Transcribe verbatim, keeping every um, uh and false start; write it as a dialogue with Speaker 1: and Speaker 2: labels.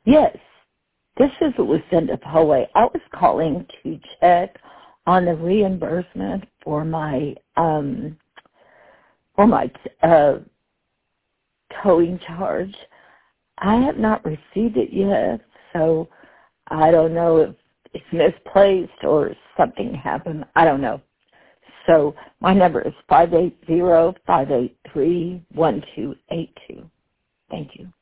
Speaker 1: Yes, this is Lucinda Poe. I was calling to check on the reimbursement for my um, for my uh, towing charge. I have not received it yet, so I don't know if it's misplaced or something happened. I don't know. So my number is five eight zero, five eight three, one two eight two. Thank you.